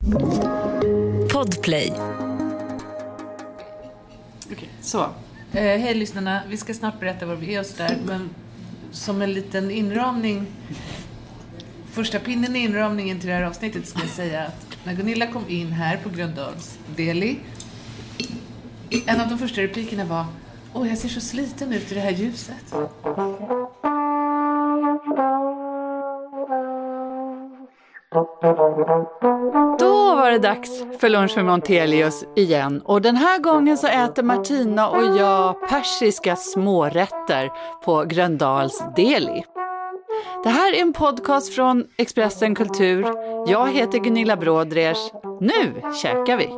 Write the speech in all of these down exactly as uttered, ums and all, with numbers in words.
Podplay. Okej, så. Eh, hej lyssnarna, vi ska snart berätta var vi är oss där, men som en liten inramning, första pinnen i inramningen till det här avsnittet ska jag säga att när Gunilla kom in här på Gröndals Deli, en av de första replikerna var: åh, jag ser så sliten ut i det här ljuset. Då var det dags för lunch med Montelius igen. Och den här gången så äter Martina och jag persiska smårätter på Gröndals Deli. Det här är en podcast från Expressen Kultur. Jag heter Gunilla Brådrers. Nu käkar vi!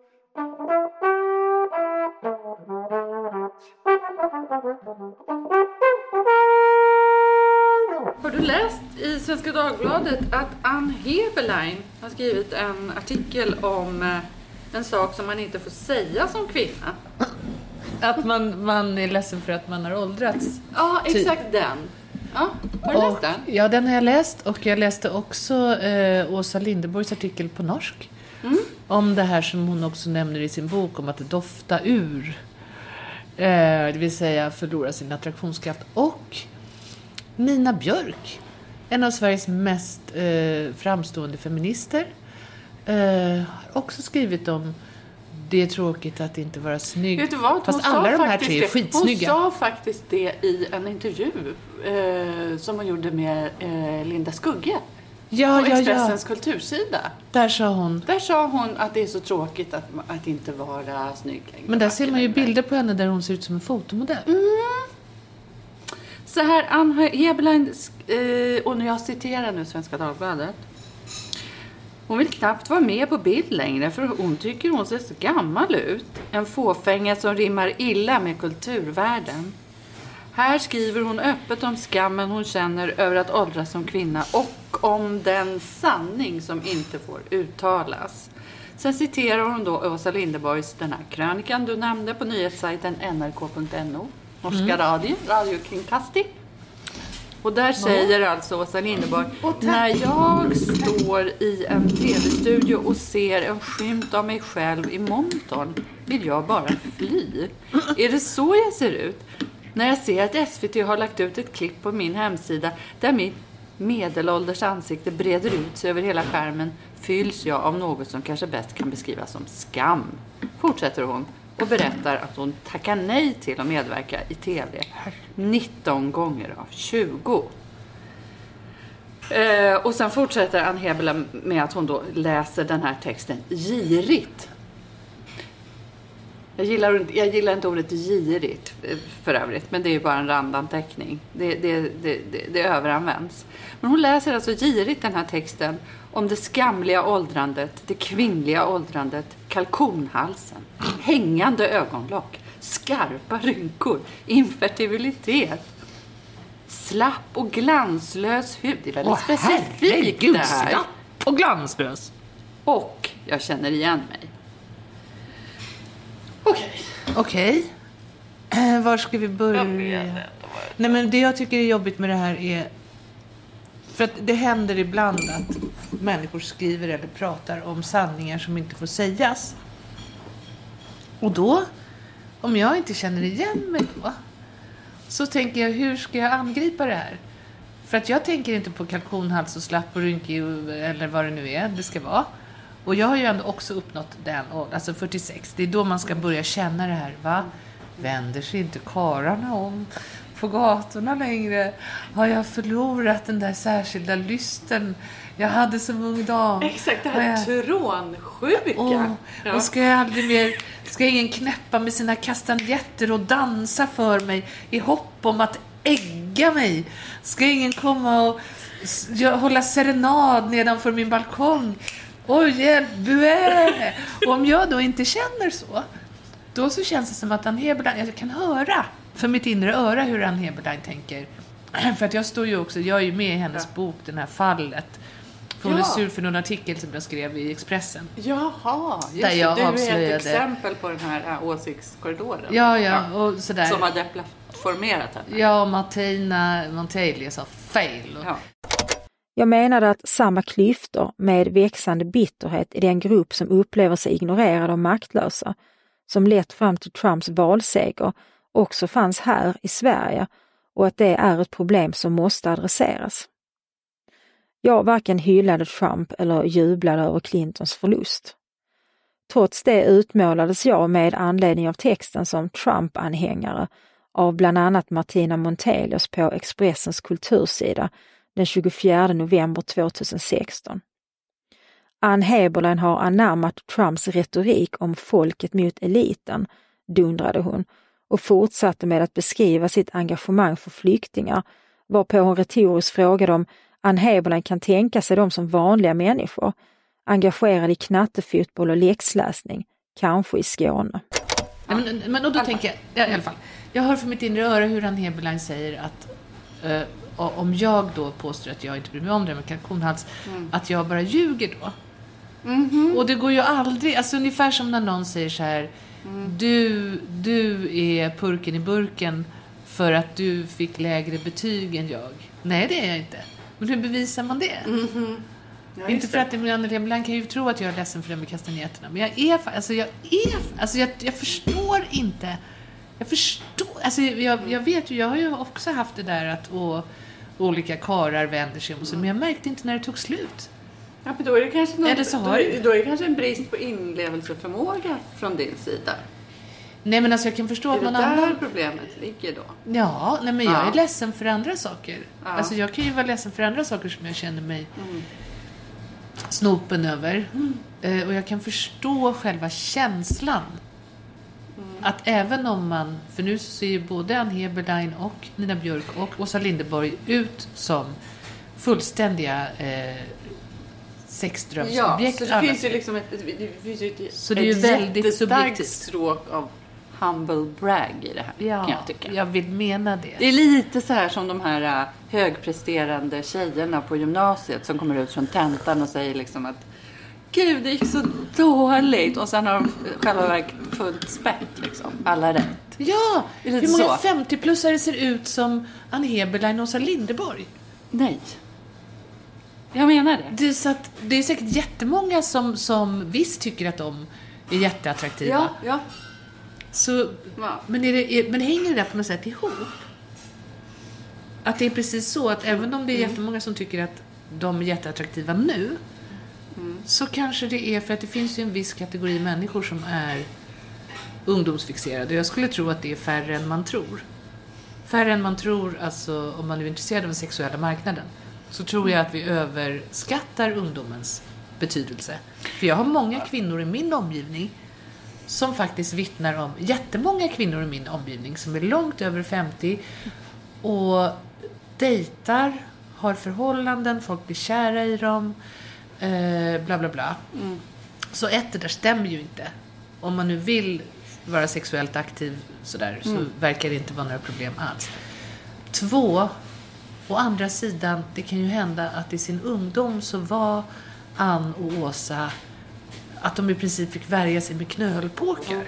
Har du läst i Svenska Dagbladet att Ann Heberlein har skrivit en artikel om en sak som man inte får säga som kvinna? Att man, man är ledsen för att man har åldrats. Ja, exakt typ. Den. Ja, har du och, läst den? Ja, den har jag läst. Och jag läste också eh, Åsa Linderborgs artikel på norsk. Mm. Om det här som hon också nämner i sin bok om att dofta ur. Eh, det vill säga förlora sin attraktionskraft. Och Nina Björk, en av Sveriges mest eh, framstående feminister, eh, har också skrivit om det är tråkigt att inte vara snygg. Vet du vad? Fast alla de här tre är skitsnygga. Hon sa faktiskt det i en intervju eh, som hon gjorde med eh, Linda Skugge ja, på ja, Expressens ja. kultursida. Där sa hon. Där sa hon att det är så tråkigt att, att inte vara snygg längre. Men där ser man ju bilder på henne där hon ser ut som en fotomodell. Mm. Så här, Ann Heberlein, eh, och nu jag citerar nu Svenska Dagbladet. Hon vill knappt vara med på bild längre för hon tycker hon ser så gammal ut. En fåfänga som rimmar illa med kulturvärlden. Här skriver hon öppet om skammen hon känner över att åldras som kvinna och om den sanning som inte får uttalas. Sen citerar hon då Åsa Linderborgs den här krönikan du nämnde på nyhetssajten n r k punkt n o. Norska mm. radio, radiokringkasti. Och där säger alltså Åsa Linderborg: när jag står i en tv-studio och ser en skymt av mig själv i monitorn vill jag bara fly. Är det så jag ser ut? När jag ser att S V T har lagt ut ett klipp på min hemsida där mitt medelålders ansikte breder ut sig över hela skärmen fylls jag av något som kanske bäst kan beskrivas som skam. Fortsätter hon och berättar att hon tackar nej till att medverka i tv nitton gånger av tjugo. Eh, och sen fortsätter Ann Heberlein med att hon då läser den här texten girigt. Jag gillar, jag gillar inte ordet girigt för övrigt, men det är ju bara en randanteckning. Det, det, det, det, det överanvänds. Men hon läser alltså girigt den här texten om det skamliga åldrandet, det kvinnliga åldrandet, kalkonhalsen, hängande ögonlock, skarpa rynkor, infertilitet, slapp och glanslös hud. Det är väldigt Åh, specifikt herregud, det här. slapp och glanslös. Och jag känner igen mig. Okej. Okej. Eh, var ska vi börja? Nej, men det jag tycker är jobbigt med det här är för att det händer ibland att människor skriver eller pratar om sanningar som inte får sägas. Och då, om jag inte känner igen mig då, så tänker jag, hur ska jag angripa det här? För att jag tänker inte på kalkonhals och slapp och rynkig eller vad det nu är det ska vara. Och jag har ju ändå också uppnått den, alltså fyrtiosex. Det är då man ska börja känna det här, va? Vänder sig inte kararna om på gatorna längre? Har jag förlorat den där särskilda lysten jag hade som ung dam? Exakt, det här jag... trånsjuka. Och, ja. och ska jag aldrig mer, ska ingen knäppa med sina kastanjetter och dansa för mig i hopp om att ägga mig? Ska ingen komma och hålla serenad nedanför min balkong? Oj, hjälp, buä! Och om jag då inte känner så, då så känns det som att Ann Heberlein, jag kan höra för mitt inre öra hur Ann Heberlein tänker. För att jag står ju också, jag är ju med i hennes ja. bok, den här fallet. För hon ja. är sur för någon artikel som jag skrev i Expressen. Jaha, just där jag du avslöjade. är ett exempel på den här äh, åsiktskorridoren. Ja, ja, och sådär. Som har deplattformerat henne. Ja, och Martina Montelius sa fail. Ja. Jag menade att samma klyftor med växande bitterhet i den grupp som upplever sig ignorerade och maktlösa, som lett fram till Trumps valseger, också fanns här i Sverige och att det är ett problem som måste adresseras. Jag varken hyllade Trump eller jublade över Clintons förlust. Trots det utmålades jag med anledning av texten som Trump-anhängare av bland annat Martina Montelius på Expressens kultursida den tjugofjärde november tjugohundrasexton. Ann Heberlein har anammat Trumps retorik om folket mot eliten, dundrade hon, och fortsatte med att beskriva sitt engagemang för flyktingar, varpå hon retoriskt frågade om Ann Heberlein kan tänka sig dem som vanliga människor, engagerade i knattefotboll och läxläsning, kanske i Skåne. Ja, men, men och då tänker jag, ja, i alla fall, jag hör för mitt inre öra hur Ann Heberlein säger att uh, om jag då påstår att jag inte bryr mig om det med kalkonhals, mm. att jag bara ljuger då. Mm-hmm. Och det går ju aldrig, alltså ungefär som när någon säger så här, mm. du, du är purken i burken för att du fick lägre betyg än jag. Nej, det är jag inte. Men hur bevisar man det? Mm-hmm. Ja, inte för att Ann Heberlein kan ju tro att jag är ledsen för det med kastanjeterna. Men jag är, alltså jag är, alltså jag, jag förstår inte. Jag förstår, alltså jag, jag vet ju, jag har ju också haft det där att och, olika karar vänder sig om sig, men jag märkte inte när det tog slut. Ja, men då är det kanske någon, Eller så har då, är, då är det kanske en brist på inlevelseförmåga från din sida. Nej, men alltså jag kan förstå är att någon det där annan... problemet ligger då? Ja, nej men jag ja. är ledsen för andra saker. Ja. Alltså jag kan ju vara ledsen för andra saker som jag känner mig mm. snopen över. Mm. Uh, och jag kan förstå själva känslan. Mm. Att även om man, för nu ser ju både Ann Heberlein och Nina Björk och Åsa Linderborg ut som fullständiga eh, sexdrömsobjekt. Ja, så det finns ju liksom ett, det finns ju ett, så det är ju väldigt subjektivt stråk av humble brag i det här, ja, kan jag tycka. Jag vill mena det. Det är lite så här som de här högpresterande tjejerna på gymnasiet som kommer ut från tentan och säger liksom att gud, det gick så dåligt. Och sen har de själva verket fullt spett liksom. Alla rätt. Ja, hur många femtio-plussare ser ut som Ann Heberlein och Åsa Linderborg? Nej. Jag menar det. Det är, så att, det är säkert jättemånga som, som visst tycker att de är jätteattraktiva. Ja, ja. Så, ja. Men, är det, är, men hänger det där på något sätt ihop? Att det är precis så att även om det är mm. jättemånga som tycker att de är jätteattraktiva nu, mm. så kanske det är för att det finns ju en viss kategori människor som är ungdomsfixerade. Jag skulle tro att det är färre än man tror. Färre än man tror, alltså om man är intresserad av den sexuella marknaden, så tror jag att vi överskattar ungdomens betydelse. För jag har många kvinnor i min omgivning som faktiskt vittnar om, jättemånga kvinnor i min omgivning som är långt över femtio och dejtar, har förhållanden, folk blir kära i dem, eh, bla bla bla. Mm. Så ett, det där stämmer ju inte. Om man nu vill vara sexuellt aktiv sådär, så mm. verkar det inte vara några problem alls. Två, å andra sidan, det kan ju hända att i sin ungdom så var Ann och Åsa att de i princip fick värja sig med knölpåkar.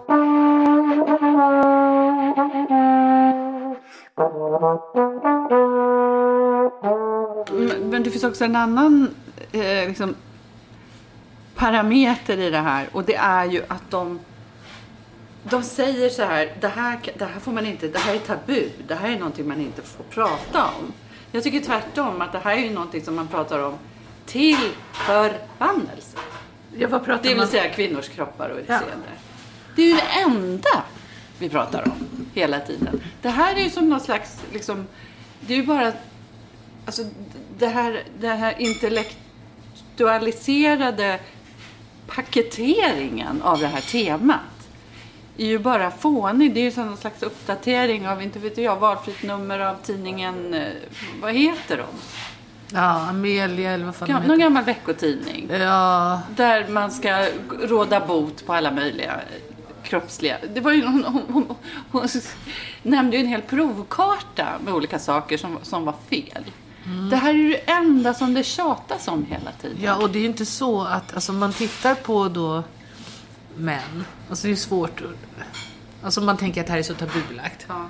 Men, men det finns också en annan eh, liksom, parameter i det här, och det är ju att de de säger så här, det här, det här får man inte, det här är tabu, det här är någonting man inte får prata om. Jag tycker tvärtom att det här är ju någonting som man pratar om till förbannelse. Ja, vad pratar det vill man? säga kvinnors kroppar och utseende. Ja. Det är ju det enda vi pratar om hela tiden. Det här är ju som någon slags, liksom, det är ju bara, alltså det här, det här intellektualiserade paketeringen av det här temat är ju bara fånig. Det är ju som någon slags uppdatering av, inte vet jag, valfritt nummer av tidningen, vad heter de? Ja, Amelia eller vad fan Gam, någon gammal veckotidning. Ja. Där man ska råda bot på alla möjliga kroppsliga. Det var ju hon, hon, hon, hon nämnde ju en hel provkarta med olika saker som, som var fel. Mm. Det här är ju det enda som det tjatas om hela tiden. Ja, och det är ju inte så att, alltså man tittar på då män, alltså det är svårt, alltså man tänker att det här är så tabubelagt. Ja.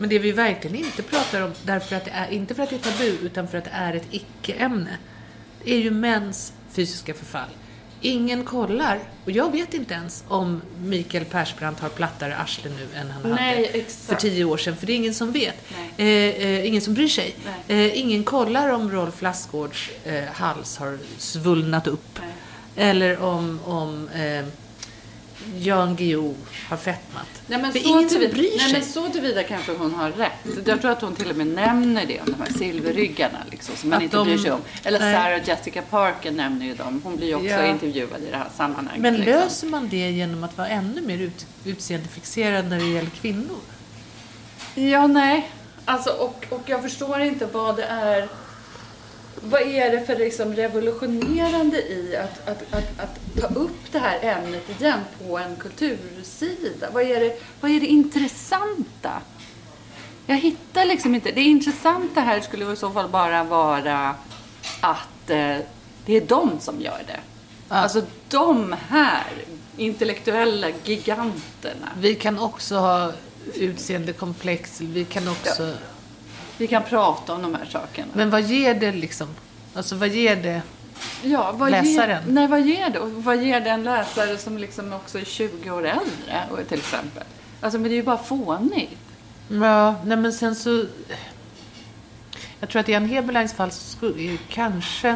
Men det vi verkligen inte pratar om, därför att det är, inte för att det är tabu, utan för att det är ett icke-ämne, är ju mäns fysiska förfall. Ingen kollar, och jag vet inte ens om Mikael Persbrandt har plattare arsle nu än han Nej, hade exakt. för tio år sedan. För det är ingen som vet. Eh, eh, ingen som bryr sig. Eh, ingen kollar om Rolf Lassgårds eh, hals har svullnat upp. Nej. Eller om, om eh, Jan Guillou har fettmat. Nej, men det är så ingen som tillvida, bryr sig. nej, men så tillvida kanske hon har rätt. Jag tror att hon till och med nämner det, de här silverryggarna liksom, som man Att inte de- bryr sig om. Eller nej. Sarah Jessica Parker nämner ju dem. Hon blir ju också Ja. intervjuad i det här sammanhanget. Men liksom. löser man det genom att vara ännu mer ut, utseendefixerad när det gäller kvinnor? Ja, nej. Alltså, och, och jag förstår inte vad det är. Vad är det för liksom revolutionerande i att, att, att, att ta upp det här ämnet igen på en kultursida? Vad är det, vad är det intressanta? Jag hittar liksom inte. Det intressanta här skulle i så fall bara vara att eh, det är de som gör det. Ja. Alltså de här intellektuella giganterna. Vi kan också ha utseendekomplex. Vi kan också... Ja. Vi kan prata om de här sakerna. Men vad ger det liksom? Alltså vad ger det? Ja, vad läsaren? Ger, nej, vad ger det? Och vad ger det en läsare som liksom också är tjugo år äldre, och till exempel? Alltså, men det är ju bara fånigt. Ja, nej men sen så... Jag tror att i Ann Heberleins fall så skulle kanske...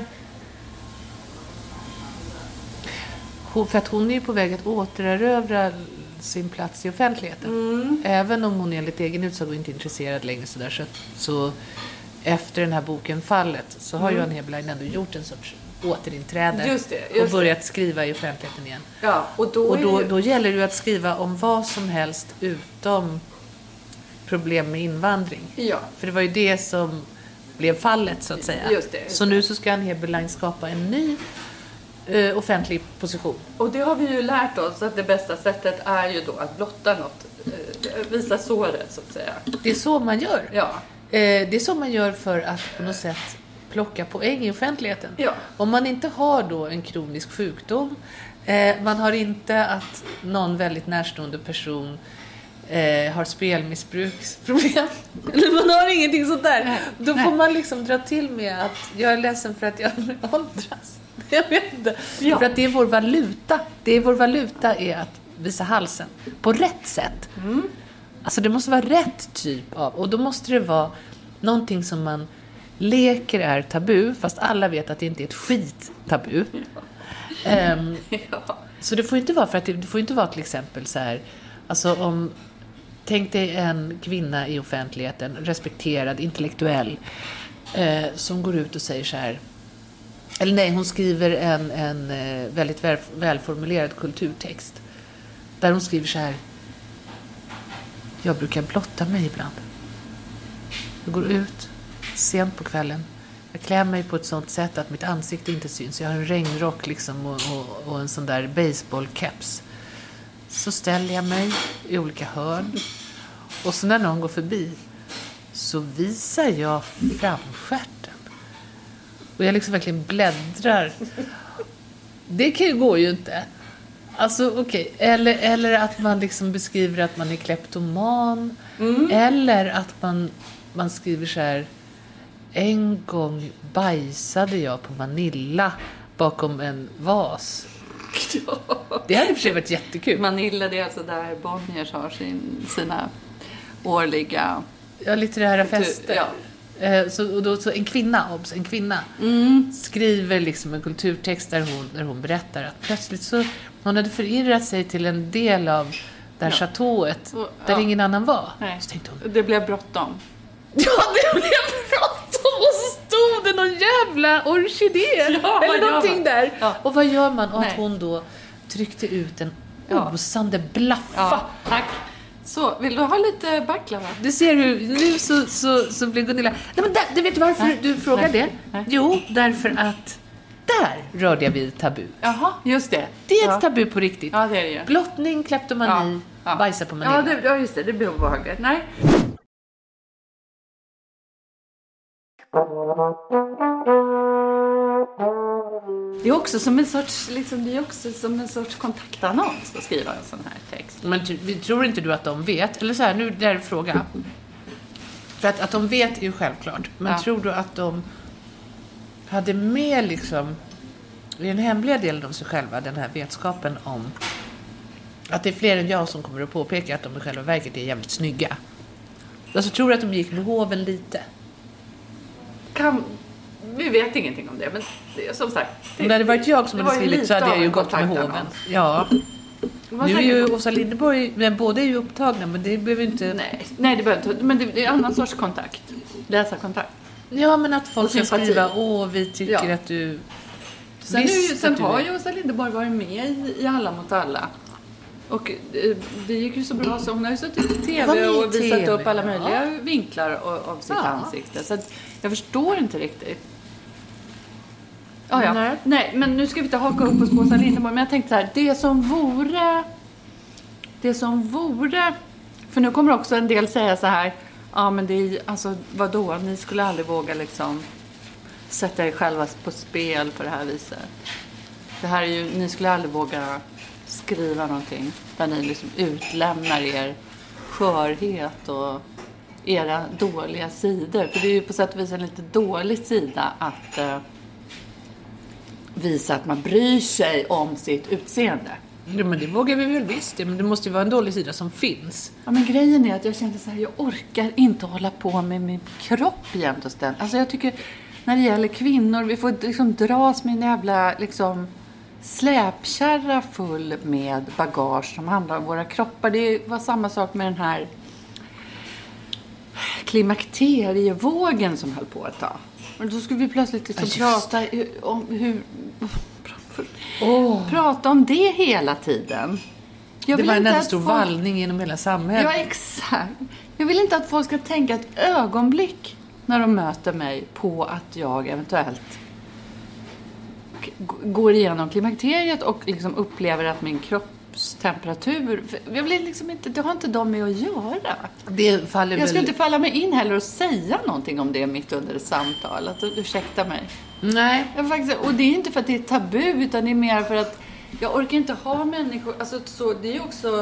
Hon, för att hon är ju på väg att återerövra sin plats i offentligheten. Mm. Även om hon enligt egen utsago inte är intresserad längre så där, så, så efter den här boken Fallet så har Mm. ju Ann Heberlein ändå gjort en sorts återinträde Just det, just och börjat skriva i offentligheten igen. Ja, och då, Och då, är ju, då gäller det ju att skriva om vad som helst utom problem med invandring. Ja, För det var ju det som blev fallet så att säga. Just det, just så nu så ska Ann Heberlein skapa en ny eh, offentlig position. och det har vi ju lärt oss att det bästa sättet är ju då att blotta något, eh, visa såret så att säga. Det är så man gör. Ja, Eh, det är så man gör för att på något sätt plocka poäng i offentligheten. Ja. Om man inte har då en kronisk sjukdom, eh, man har inte att någon väldigt närstående person eh, har spelmissbruksproblem, eller man har ingenting sånt där, Nej. då Nej. får man liksom dra till med att jag är ledsen för att jag åldras. Jag vet inte. Ja. För att det är vår valuta. Det är vår valuta är att visa halsen på rätt sätt. Mm. Alltså det måste vara rätt typ av, och då måste det vara någonting som man leker är tabu, fast alla vet att det inte är ett skit tabu. Ehm, ja. så det får inte vara för att det, det får inte vara till exempel så här, alltså om, tänk dig en kvinna i offentligheten, respekterad, intellektuell, eh, som går ut och säger så här, eller nej, hon skriver en, en eh, väldigt väl, välformulerad kulturtext där hon skriver så här: jag brukar blotta mig ibland. Jag går ut sent på kvällen. Jag klär mig på ett sånt sätt att mitt ansikte inte syns. Jag har en regnrock liksom och, och, och en sån där baseballcaps. Så ställer jag mig i olika hörn. Och så när någon går förbi så visar jag framstjärten. Och jag liksom verkligen bläddrar. Det kan ju, går ju inte. Alltså okej, okay. eller, eller att man liksom beskriver att man är kleptoman. Mm. Eller att man, man skriver så här: en gång bajsade jag på Manila bakom en vas. Ja. Det hade för sig varit jättekul. Manila, det är alltså där Bonniers har sin, sina årliga... Ja, litterära fester. Ja. Eh, Så, och då, så en kvinna, obs, en kvinna Mm. skriver liksom en kulturtext där hon, där hon berättar att plötsligt så hon hade förirrat sig till en del av det här Ja. chateauet Och- där ja. ingen annan var. Nej. Så tänkte hon, Det blev bråttom. ja, det blev bråttom, och så stod det någon jävla orkidé Ja, vad eller gör någonting man? där. Ja. Och vad gör man? Och Nej. att hon då tryckte ut en Ja. osande blaffa. Ja, tack. Så, vill du ha lite baklava? Du ser hur nu så, så, så blir Gunilla... Nej, men där, du vet varför Nej. du frågar Nej. det? Nej. Jo, därför att där rörde jag vid tabu. Jaha, just det. Det är ett ja. tabu på riktigt. Ja, det är det ju. Blottning, kleptomani, Ja. Ja. bajsa på Manila. Ja, det, ja, just det. Det blir obehagligt. Nej. Det är också som en sorts, liksom, det är också som en sorts kontaktannons att skriva en sån här text. Men ty- vi tror inte du att de vet? Eller så här, nu det är en fråga. För att, att de vet är ju självklart. Men Ja. tror du att de hade med liksom i den hemliga delen av sig själva den här vetskapen om att det är fler än jag som kommer att påpeka att de i själva verket är jävligt snygga? Alltså tror du att de gick med hoven lite? Kan, vi vet ingenting om det, men det, som sagt. Om det hade varit jag som det hade var ju skrivit så lite hade jag av ju en gått med hoven. kontaktannons. Ja. Man Nu är säkert- ju Åsa Linderborg, men båda är ju upptagna, men det behöver inte... Nej, nej, det behöver inte. Men det, det är en annan sorts kontakt. Läsarkontakt. Ja, men att folk Och ska sympati. skriva, åh, vi tycker Ja. att du... Sen, Visst är ju, att sen du har är- ju Åsa Linderborg varit med i, i Alla mot alla. Och eh, det gick ju så bra så hon har ju suttit i Var med tv i och visat T V, upp alla ja. möjliga vinklar av, av sitt Ja. ansikte. Så att jag förstår inte riktigt. Ah, ja. Nej. Nej, men nu ska vi inte haka upp oss på Åsa Linderborg. Men jag tänkte så här, det som vore... Det som vore... För nu kommer också en del säga så här, ja men det är, alltså vadå, ni skulle aldrig våga liksom sätta er själva på spel på det här viset. Det här är ju, ni skulle aldrig våga skriva någonting där ni liksom utlämnar er skörhet och era dåliga sidor. För det är ju på sätt och vis en lite dålig sida att eh, visa att man bryr sig om sitt utseende. Ja, men det vågar vi väl visst. Men det måste ju vara en dålig sida som finns. Ja, men grejen är att jag kände så här, jag orkar inte hålla på med min kropp jämt och ständigt. Alltså jag tycker, när det gäller kvinnor, vi får liksom dras med en jävla liksom släpkärra full med bagage som handlar om våra kroppar. Det var samma sak med den här klimakterievågen som höll på ett tag. Och då skulle vi plötsligt liksom Ja, just prata om hur... Oh. Prata om det hela tiden. Jag Det vill var en inte enda att stor folk- vallning genom hela samhället. Ja, exakt. Jag vill inte att folk ska tänka ett ögonblick när de möter mig på att jag eventuellt g- går igenom klimakteriet och liksom upplever att min kroppstemperatur... för Jag vill liksom inte, det har inte de med att göra. Det faller Jag ska väl... inte falla mig in heller och säga någonting om det mitt under ett samtal. Att, ursäkta mig. Nej. Jag faktiskt, och det är inte för att det är tabu, utan det är mer för att jag orkar inte ha människor, alltså så, det är ju också,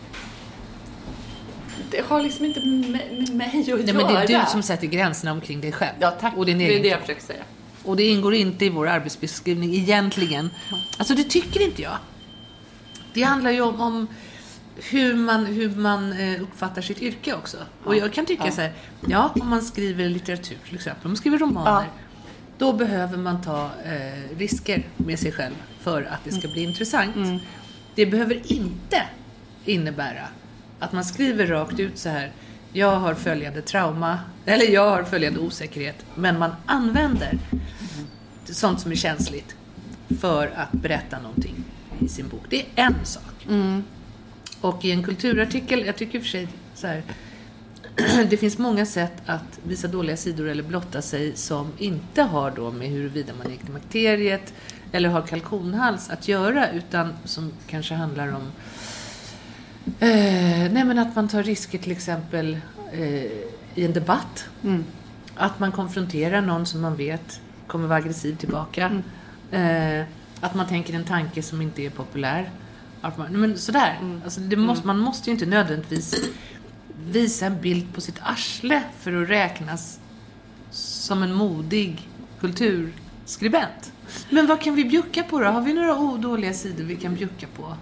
det har liksom inte med, med mig att Nej, göra. men det är du som sätter gränserna omkring dig själv. Ja, tack. Och din det egen är det jag kropp. försöker säga. Och det ingår inte i vår arbetsbeskrivning egentligen. Alltså det tycker inte jag. Det handlar ju om, om hur man, hur man eh, uppfattar sitt yrke också. Och jag kan tycka Ja. så här, ja, om man skriver litteratur till exempel, om man skriver romaner, då behöver man ta eh, risker med sig själv för att det ska bli intressant. Mm. Det behöver inte innebära att man skriver rakt ut så här, jag har följande trauma, eller jag har följande osäkerhet, men man använder sånt som är känsligt för att berätta någonting i sin bok. Det är en sak. Mm. Och i en kulturartikel, jag tycker för sig så här, det finns många sätt att visa dåliga sidor eller blotta sig som inte har då med huruvida man är i klimakteriet eller har kalkonhals att göra, utan som kanske handlar om eh, nej men att man tar risker till exempel eh, i en debatt. Mm. Att man konfronterar någon som man vet kommer vara aggressiv tillbaka. Eh, att man tänker en tanke som inte är populär. Att man, men sådär. Mm. Alltså det måste, man måste ju inte nödvändigtvis visa en bild på sitt arsle för att räknas som en modig kulturskribent. Men vad kan vi bjucka på då? Har vi några odåliga sidor vi kan bjucka på?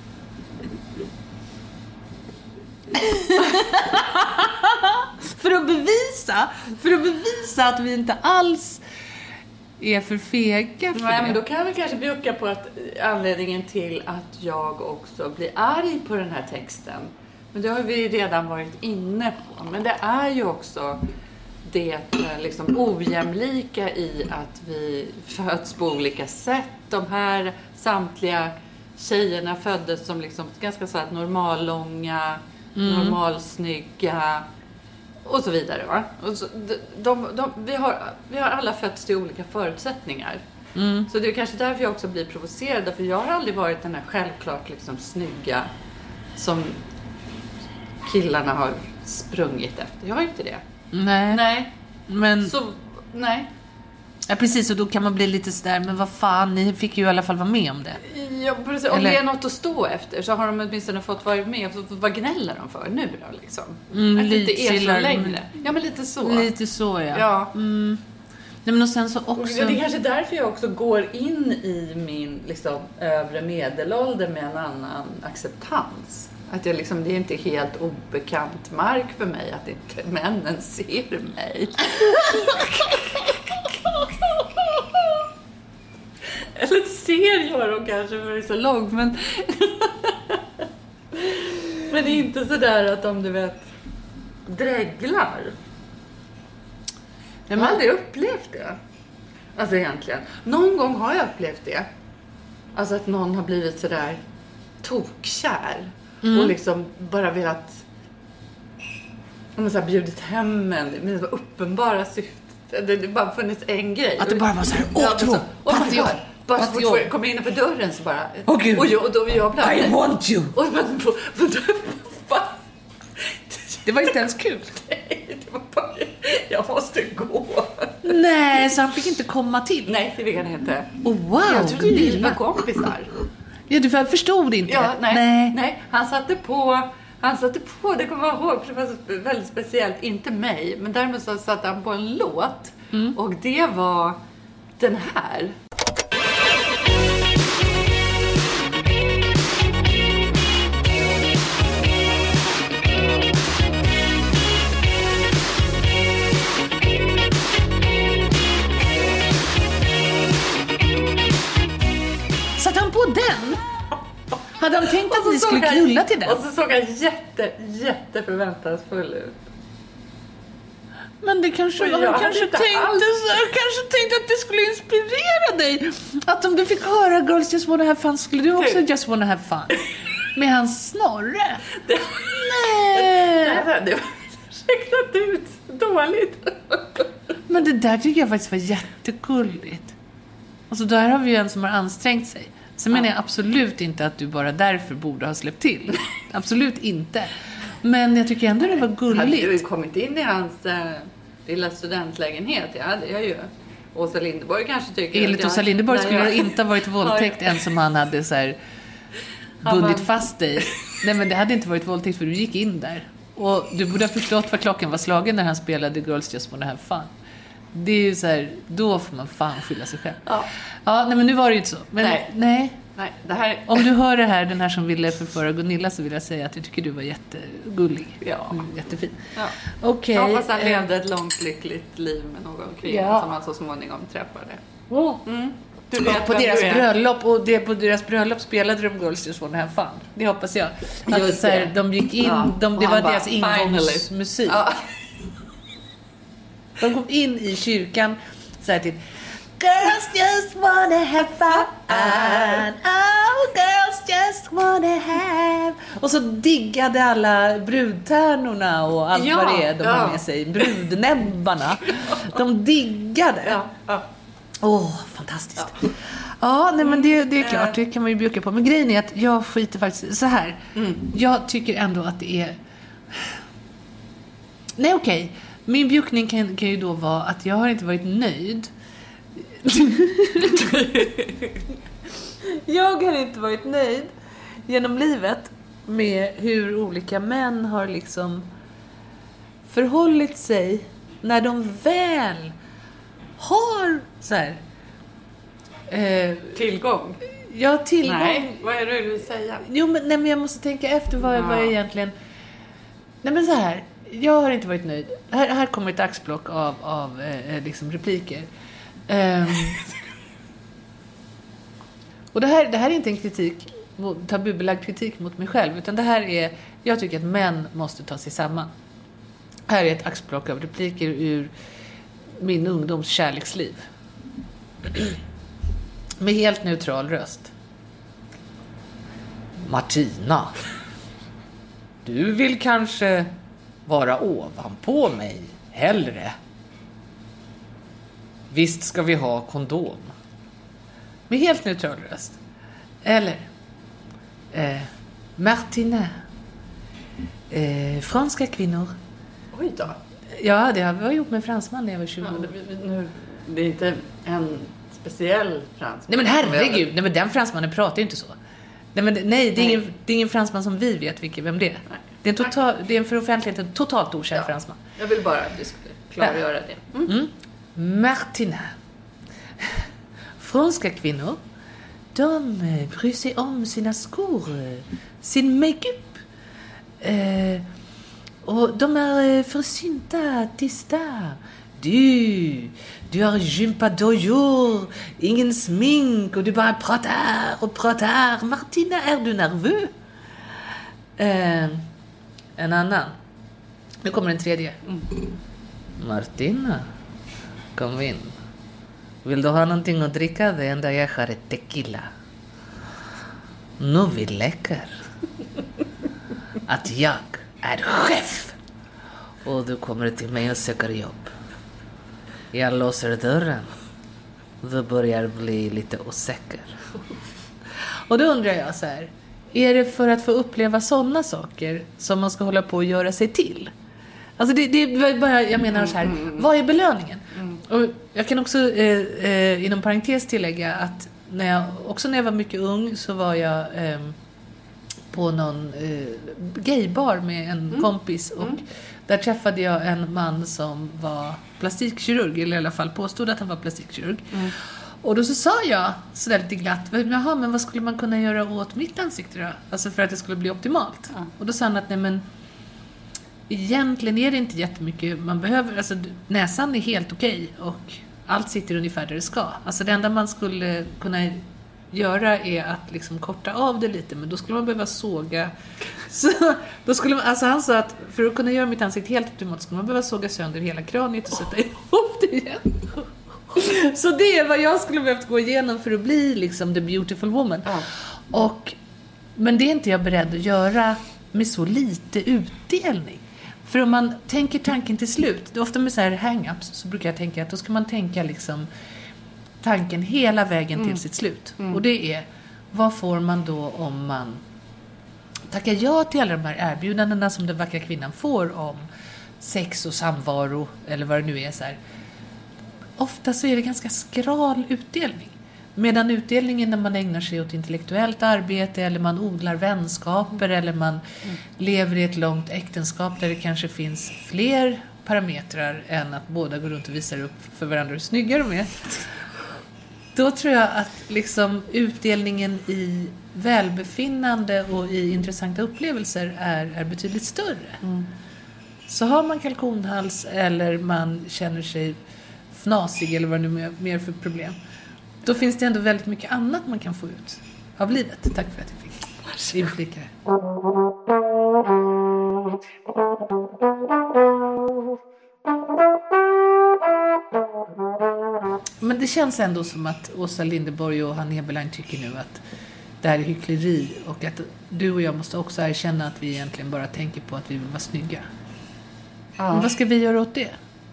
för att bevisa för att bevisa att vi inte alls är för fega för Nej, det. men då kan vi kanske bjucka på att anledningen till att jag också blir arg på den här texten. Men det har vi redan varit inne på. Men det är ju också det eh, liksom ojämlika i att vi föds på olika sätt. De här samtliga tjejerna föddes som liksom ganska så här normallånga, Mm. normalsnygga och så vidare, va? Och så, de, de, de, vi, har, vi har alla fötts till olika förutsättningar. Mm. Så det är kanske därför jag också blir provocerad. För jag har aldrig varit den här självklart liksom snygga som killarna har sprungit efter. Jag har inte det. Nej. Nej. Men Så, nej. Ja, precis. Och då kan man bli lite sådär, men vad fan, ni fick ju i alla fall vara med om det. Ja, precis. Om Eller... det är något att stå efter så har de åtminstone fått vara med. Vad gnäller de för nu då, liksom? Mm, att det inte är chillar, så längre. Ja, men lite så. Lite så, ja. Ja. Mm. Nej, men och sen så också... Och det är kanske därför jag också går in i min liksom, övre medelålder med en annan acceptans. Att jag liksom, det är inte helt obekant mark för mig att inte männen ser mig. Eller ser jag dem kanske för det är så långt, men... men det är inte så där att de, du vet, dräglar. Jag har aldrig upplevt det. Alltså egentligen. Någon gång har jag upplevt det. Alltså att någon har blivit sådär tokkär. Mm. Och liksom bara velat... Om man så här bjudit hem en. Med det uppenbara syftet. Det, det bara funnits en grej. Att det bara var så här, åh, tro, passion. Bara så fort jag kommer innanför dörren så bara... Åh, Gud. Och jag, och då jag bland, I want you. Och men, det var inte ens kul. Nej, det var bara... Jag måste gå. Nej, så han fick inte komma till. Nej, det fick han inte. Oh, wow, jag trodde vi var kompisar. Ja, du förstod inte. Ja, nej, nej. nej. Han satte på... Han satte på, det kommer jag ihåg, för det var väldigt speciellt. Inte mig, men däremot så satte han på en låt. Mm. Och det var den här. Satt han på den? Hade de tänkt att ni skulle knulla till den? Och så såg han jätte, jätte förväntansfull ut. Men det kanske var, han kanske tänkte så, han kanske tänkte att det skulle inspirera dig. Att om du fick höra Girls Just Wanna Have Fun skulle du också det. Just Wanna Have Fun. Med hans snorre. Det, Nej. Det, det var räknat ut dåligt. Men det där tycker jag faktiskt var jättegulligt. Alltså där har vi ju en som har ansträngt sig. Sen menar jag absolut inte att du bara därför borde ha släppt till. Absolut inte. Men jag tycker ändå det var gulligt. Hade ju kommit in i hans äh, lilla studentlägenhet. Ja, det är ju. Åsa Linderborg kanske tycker... Enligt jag, Åsa Linderborg skulle jag, det inte ha varit våldtäkt än som han hade så här bundit fast dig. Nej, men det hade inte varit våldtäkt för du gick in där. Och du borde ha förstått vad klockan var slagen när han spelade Girls Just Wanna Have Fun. Det är ju så här, då får man fan skylla sig själv. Ja. Ja, nej men nu var det ju inte så. Men nej. nej. Nej, det här... Om du hör det här, den här som ville förföra Gunilla, så vill jag säga att jag tycker du var jättegullig. Ja. Mm, jättefin. Ja. Okej. Jag hoppas han levde ett långt lyckligt liv med någon kvinna ja. som han så småningom träffade. Oh. Mm. Du vet vet på deras du bröllop, och det på deras bröllop spelade de Girls Just Wanna Have Fun. Det hoppas jag. Att Just så här, det. de gick in, Ja. de, det var bara, deras ingångsmusik. Ja. De kom in i kyrkan så här till Girls just wanna have fun. Oh, girls just wanna have. Och så diggade alla brudtärnorna och allt ja, vad det är de ja. har med sig. Brudnäbbarna. De diggade. Ja, ja. Åh, oh, fantastiskt. Ja, ja nej, men det, det är klart, det kan man ju bjucka på. Men grejen är att jag skiter faktiskt så här. Mm. Jag tycker ändå att det är... Nej, okej. Okay. Min bjuckning kan, kan ju då vara att jag har inte varit nöjd. Jag har inte varit nöjd genom livet med hur olika män har liksom förhållit sig när de väl har så här eh, tillgång. Ja, tillgång. Nej, vad är det du vill säga? Jo, men, nej, men jag måste tänka efter vad, ja. vad jag egentligen... Nej, men så här. Jag har inte varit nöjd. Här, här kommer ett axplock av, av eh, liksom repliker. Um, och det här, det här är inte en kritik, tabubelagd kritik mot mig själv, utan det här är, jag tycker att män måste ta sig samman. Här är ett axplock av repliker ur min ungdoms kärleksliv. Med helt neutral röst. Martina, du vill kanske vara ovanpå mig hellre. Visst ska vi ha kondom. Med helt neutral röst. Eller eh, Martina, eh, franska kvinnor. Oj då. Ja, det har jag gjort med en fransman när jag var tjugo. Ja, nu det är inte en speciell fransman. Nej men herregud, nej men den fransmannen pratar ju inte så. Nej men nej, det är, ingen, det är ingen fransman som vi vet vilken, vem det är. Nej. Det är en, total, det är en för offentligheten totalt okänd ja. fransman. Jag vill bara att vi skulle klargöra ja. det. Mm. Mm. Martina. Franska kvinnor, de bryr sig om sina skor, sin make-up. Eh, och de är försynta, tysta. Du, du har gympadojor, ingen smink och du bara pratar och pratar. Martina, är du nervös? Eh, en annan. Nu kommer en tredje. Mm. Martina, kom in. Vill du ha någonting att dricka? Det enda jag har är tequila. Nu vi leker. Att jag är chef. Och du kommer till mig och söker jobb. Jag låser dörren. Du börjar bli lite osäker. Och då undrar jag så här. Är det för att få uppleva sådana saker som man ska hålla på att göra sig till? Alltså det, det är bara, jag menar så här. Vad är belöningen? Och jag kan också eh, eh, inom parentes tillägga att när jag, också när jag var mycket ung så var jag eh, på någon eh, gaybar med en mm. kompis och mm. där träffade jag en man som var plastikkirurg, eller i alla fall påstod att han var plastikkirurg. Mm. Och då så sa jag sådär lite glatt, jaha, men vad skulle man kunna göra åt mitt ansikte då? Alltså för att det skulle bli optimalt. Mm. Och då sa han att nej men egentligen är det inte jättemycket man behöver. Alltså näsan är helt okej och allt sitter ungefär där det ska. Alltså det enda man skulle kunna göra är att liksom korta av det lite, men då skulle man behöva såga. Så, då skulle man, alltså han sa att för att kunna göra mitt ansikte helt optimalt skulle man behöva såga sönder hela kraniet och sätta ihop det igen. Så det är vad jag skulle behövt gå igenom för att bli liksom the beautiful woman. Ja. Och, men det är inte jag beredd att göra med så lite utdelning. För om man tänker tanken till slut, det är ofta med så här hang-ups så brukar jag tänka att då ska man tänka liksom tanken hela vägen till mm. sitt slut. Mm. Och det är, vad får man då om man tackar ja till alla de här erbjudandena som den vackra kvinnan får om sex och samvaro eller vad det nu är så här. Ofta så är det ganska skral utdelning. Medan utdelningen när man ägnar sig åt intellektuellt arbete eller man odlar vänskaper eller man mm. lever i ett långt äktenskap där det kanske finns fler parametrar än att båda går runt och visar upp för varandra hur snygga de är. Då tror jag att liksom utdelningen i välbefinnande och i intressanta upplevelser är, är betydligt större. Mm. Så har man kalkonhals eller man känner sig fnasig eller vad det nu är mer för problem. Då finns det ändå väldigt mycket annat man kan få ut av livet. Tack för att jag fick inflika. Men det känns ändå som att Åsa Linderborg och Hanna Heberlein tycker nu att det här är hyckleri och att du och jag måste också erkänna att vi egentligen bara tänker på att vi vill vara snygga. Ja. Men vad ska vi göra åt det?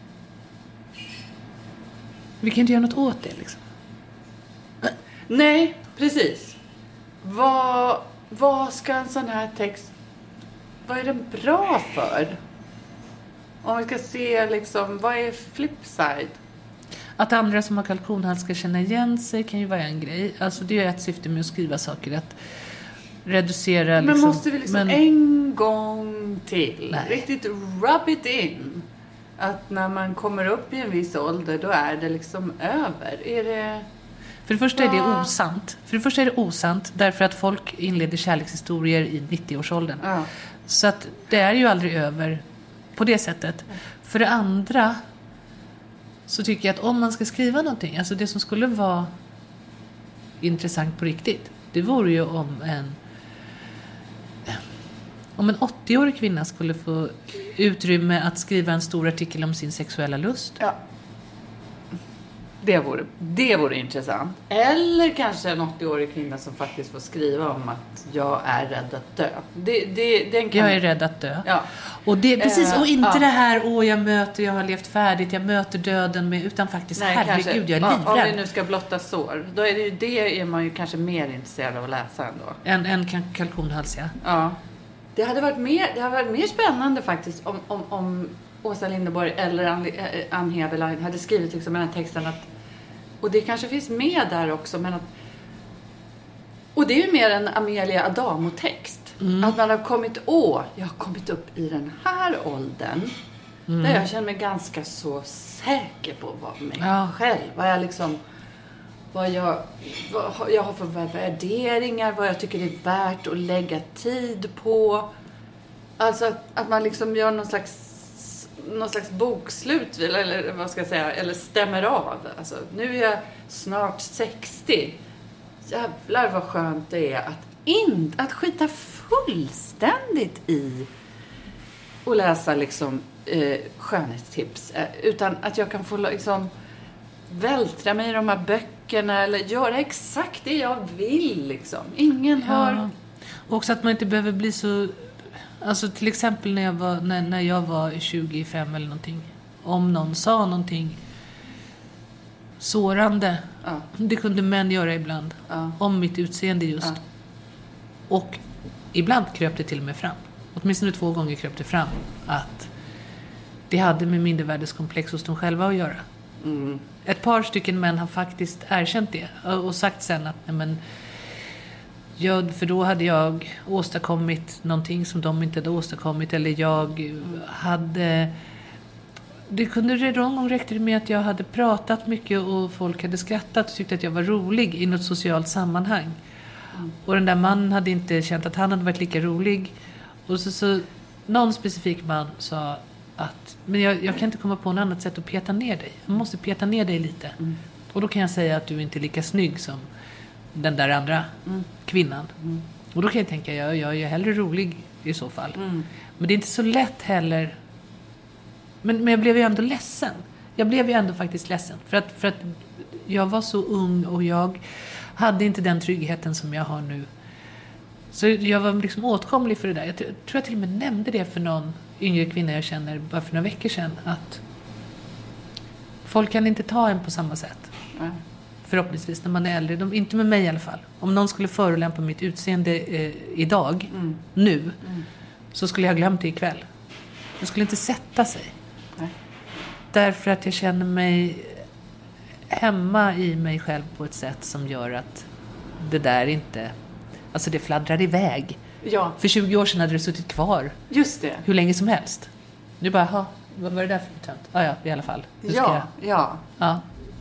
Vi kan inte göra något åt det liksom. Nej, precis. Vad, vad ska en sån här text, vad är den bra för? Om vi ska se liksom, vad är flipside? Att andra som har kalkonhals ska känna igen sig kan ju vara en grej. Alltså det är ett syfte med att skriva saker, att reducera liksom. Men måste vi liksom men... en gång till Nej. riktigt rub it in. Att när man kommer upp i en viss ålder då är det liksom över. Är det... För det första är det osant. För det första är det osant därför att folk inleder kärlekshistorier i nittio-årsåldern. Ja. Så att det är ju aldrig över på det sättet. För det andra så tycker jag att om man ska skriva någonting, alltså det som skulle vara intressant på riktigt, det vore ju om en om en åttio-årig kvinna skulle få utrymme att skriva en stor artikel om sin sexuella lust. Ja. Det vore, det vore intressant. Eller kanske en åttio-årig kvinna som faktiskt får skriva om att jag är rädd att dö. Det, det, den kan... Jag är rädd att dö. Ja. Och det, precis, och inte ja. det här, åh jag möter, jag har levt färdigt, jag möter döden med, utan faktiskt, Nej, herregud, kanske, jag är livrädd. Om vi nu ska blotta sår, då är det ju det är man ju kanske mer intresserad av att läsa ändå. En, en kalkonhals, ja. Ja. Det hade varit mer, det hade varit mer spännande faktiskt om, om, om Åsa Linderborg eller Ann, Ann Heberlein hade skrivit liksom den här texten att, och det kanske finns med där också, men att, och det är ju mer en Amelia Adamo-text. Mm. Att man har kommit, åh, jag har kommit upp i den här åldern mm. där jag känner mig ganska så säker på vad mig ja. själv, vad jag liksom, vad jag, vad jag har för värderingar, vad jag tycker det är värt att lägga tid på. Alltså att, att man liksom gör någon slags någon slags bokslut eller vad ska jag säga, eller stämmer av. Alltså, nu är jag snart sextio. Jävlar vad skönt det är att in, att skita fullständigt i och läsa liksom eh, skönhetstips, eh, utan att jag kan få liksom vältra mig i de här böckerna eller göra exakt det jag vill liksom. Ingen ja. har... Och också att man inte behöver bli så... Alltså till exempel när jag var, när, när jag var tjugofem eller någonting. Om någon sa någonting sårande. Ja. Det kunde män göra ibland. Ja. Om mitt utseende just. Ja. Och ibland kröp det till och med fram. Åtminstone två gånger kröp det fram. Att det hade med mindervärdeskomplex hos dem själva att göra. Mm. Ett par stycken män har faktiskt erkänt det. Och sagt sen att... Nej, men, ja, för då hade jag åstadkommit någonting som de inte hade åstadkommit. Eller jag hade... Det kunde redan gång räckte det med att jag hade pratat mycket och folk hade skrattat och tyckte att jag var rolig i något socialt sammanhang. Mm. Och den där mannen hade inte känt att han hade varit lika rolig. Och så, så någon specifik man sa att men jag, jag kan inte komma på något annat sätt att peta ner dig. Jag måste peta ner dig lite. Mm. Och då kan jag säga att du inte är lika snygg som den där andra mm. kvinnan. Mm. Och då kan jag tänka, jag, jag är hellre rolig i så fall. Mm. Men det är inte så lätt heller. Men, men jag blev ju ändå ledsen. Jag blev ju ändå faktiskt ledsen. För att, för att jag var så ung och jag hade inte den tryggheten som jag har nu. Så jag var liksom åtkomlig för det där. Jag tror jag till och med nämnde det för någon yngre kvinna jag känner bara för några veckor sedan. Att folk kan inte ta en på samma sätt. Mm. Förhoppningsvis när man är äldre. De, inte med mig i alla fall. Om någon skulle förolämpa mitt utseende eh, idag, mm. nu, mm. så skulle jag ha glömt det ikväll. Det skulle inte sätta sig. Nej. Därför att jag känner mig hemma i mig själv på ett sätt som gör att det där inte... Alltså det fladdrar iväg. Ja. För tjugo år sedan hade det suttit kvar. Just det. Hur länge som helst. Nu bara, ha, vad var det där för tönt? Ah, ja, i alla fall. Ja, jag... ja. Ja.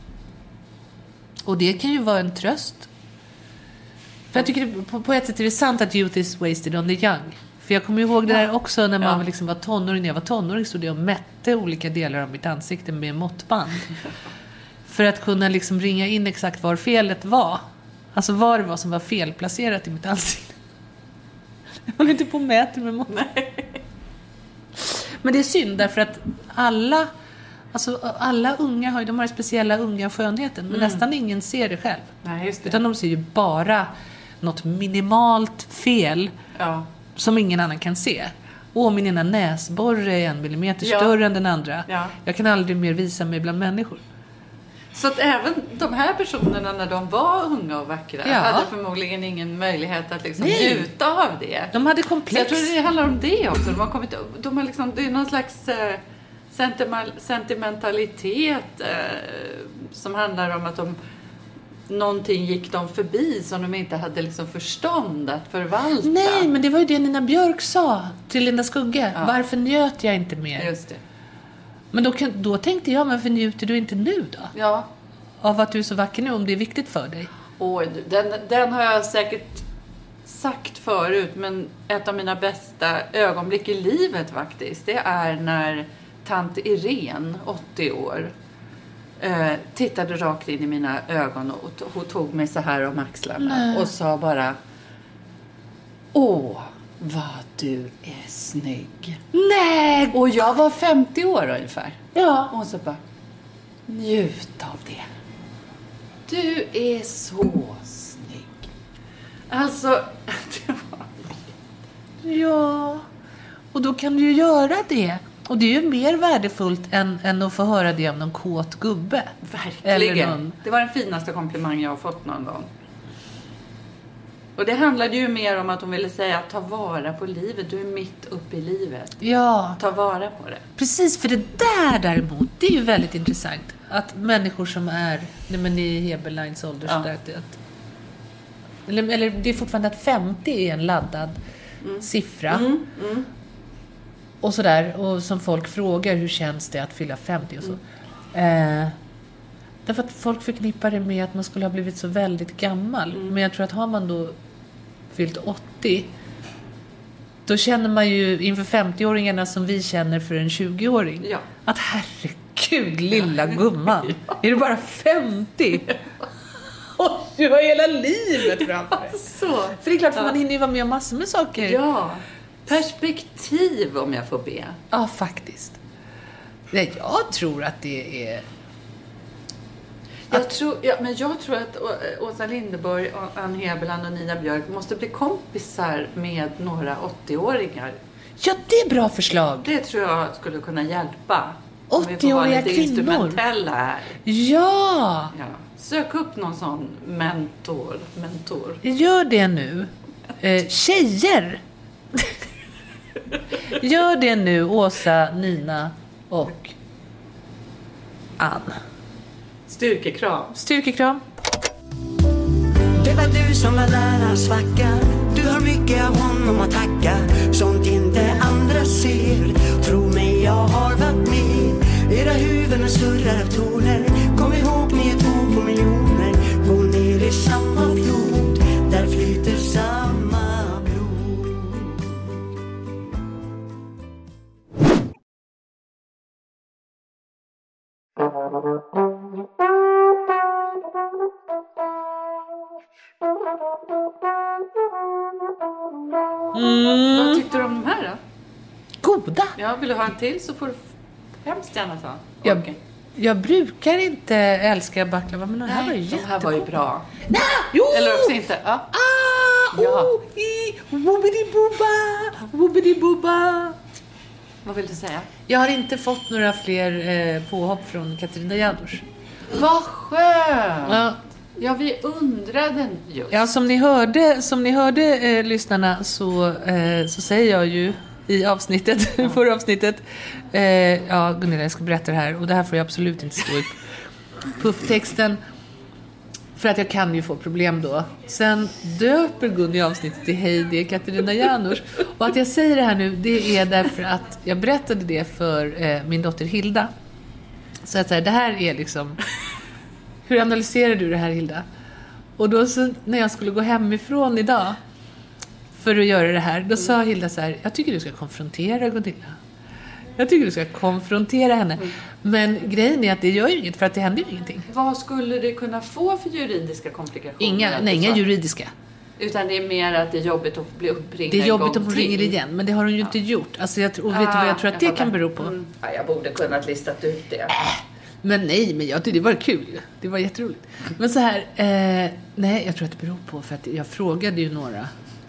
Och det kan ju vara en tröst. För jag tycker på, på ett sätt är det sant att youth is wasted on the young. För jag kommer ihåg det där också när man ja. liksom var tonåring. När jag var tonåring stod jag och mätte olika delar av mitt ansikte med måttband. För att kunna liksom ringa in exakt var felet var. Alltså vad det var som var felplacerat i mitt ansikte. Jag håller inte på och mäter med måttband. Men det är synd därför att alla... Alltså alla unga har ju, de har speciella unga skönheten. Men mm. nästan ingen ser det själv. Nej, just det. Utan de ser ju bara något minimalt fel ja. som ingen annan kan se. Och min ena näsborre är en millimeter ja. större än den andra. Ja. Jag kan aldrig mer visa mig bland människor. Så att även de här personerna när de var unga och vackra ja. hade förmodligen ingen möjlighet att liksom njuta av det. De hade komplex. Så jag tror det handlar om det också. De har kommit, de har liksom, det är någon slags... Eh, sentimentalitet eh, som handlar om att de, någonting gick de förbi som de inte hade liksom förstånd att förvalta. Nej, men det var ju det Nina Björk sa till Linda Skugge. Ja. Varför njöt jag inte mer? Just det. Men då, då tänkte jag, men varför njuter du inte nu då? Ja. Av att du är så vacker nu, om det är viktigt för dig. Oj, den, den har jag säkert sagt förut, men ett av mina bästa ögonblick i livet faktiskt, det är när tant Irene, åttio år, eh, tittade rakt in i mina ögon och t- hon tog mig så här om axlarna Nej. och sa bara: åh, vad du är snygg. Nej! Och jag var femtio år ungefär. Ja. Och så bara, njut av det. Du är så snygg. Alltså, det var... Ja, och då kan du ju göra det. Och det är ju mer värdefullt än, än att få höra det om någon kåt gubbe. Verkligen. Någon... Det var den finaste komplimang jag har fått någon gång. Och det handlade ju mer om att hon ville säga att ta vara på livet. Du är mitt uppe i livet. Ja. Ta vara på det. Precis, för det där däremot, det är ju väldigt intressant. Att människor som är, nej men i Heberleins ålder, Ja. så där, att, att, eller, eller det är fortfarande att femtio är en laddad mm. siffra. Mm, mm. Och sådär, och som folk frågar, hur känns det att fylla femtio och så. Mm. Eh, därför att folk förknippar det med att man skulle ha blivit så väldigt gammal. Mm. Men jag tror att har man då fyllt åttio, då känner man ju inför femtio-åringarna som vi känner för en tjugo-åring. Ja. Att herregud, lilla gumman. Ja. Är du bara femtio? Och du har hela livet framför dig. Så. För det är klart, för man hinner ju vara med om massor med saker. Ja. Perspektiv, om jag får be. Ja, faktiskt. Nej, jag tror att det är... Jag tror, ja, men jag tror att Åsa Linderborg, Ann Heberlein och Nina Björk måste bli kompisar med några åttio-åringar. Ja, det är bra förslag. Det tror jag skulle kunna hjälpa. Om vi får vara åttio-åriga lite kvinnor. instrumentella här. Ja! Ja. Sök upp någon sån mentor. mentor. Gör det nu. Eh, tjejer! Gör det nu, Åsa, Nina och Ann. Styrkekram. Styrkekram. Det var du som var lärarens vacka. Du har mycket av honom att tacka. Sånt inte andra ser. Tro mig, jag har varit med. Era huvuden surrar av toner. Kom ihåg, ni är två på miljoner. Gå ner i samma flod. Där flyter samma blod. Mm. Vad tyckte du om de här då? Goda. Ja, vill du ha en till så får du hemskt gärna ta. Jag, Okej. jag brukar inte älska baklava, men den här var ju de här var ju bra. Nej, jo! Eller också inte. Ja. Ah, Ja. oh, i, woobidi-booba, woobidi-booba. Vad vill du säga? Jag har inte fått några fler eh, påhopp från Katarina Janouch. Vad skönt! Ja. Ja, vi undrade just. Ja, som ni hörde, som ni hörde eh, lyssnarna så, eh, så säger jag ju i avsnittet, ja. förra avsnittet, eh, ja Gunilla, jag ska berätta det här och det här får jag absolut inte stå i pufftexten för att jag kan ju få problem då. Sen döper Gunilla i avsnittet till Hej, det är Katarina Janouch. Och att jag säger det här nu, det är därför att jag berättade det för eh, min dotter Hilda. Så att så här, det här är liksom... Hur analyserar du det här, Hilda? Och då så, när jag skulle gå hemifrån idag för att göra det här, då sa Hilda så här: jag tycker du ska konfrontera Gunilla. Jag tycker du ska konfrontera henne. Mm. Men grejen är att det gör ju inget, för att det händer ju ingenting. Vad skulle det kunna få för juridiska komplikationer? Inga, nej, inga juridiska. Utan det är mer att det är jobbigt att bli uppringd. Det är jobbigt att hon ringer igen, men det har hon ju ja. inte gjort. Alltså jag, och vet du vad jag tror att jag det kan bero på? Mm. Ja, jag borde kunnat listat ut det. Men nej, men jag, det var kul. Det var jätteroligt. Men så här, eh, nej, jag tror att det beror på, för att jag frågade ju några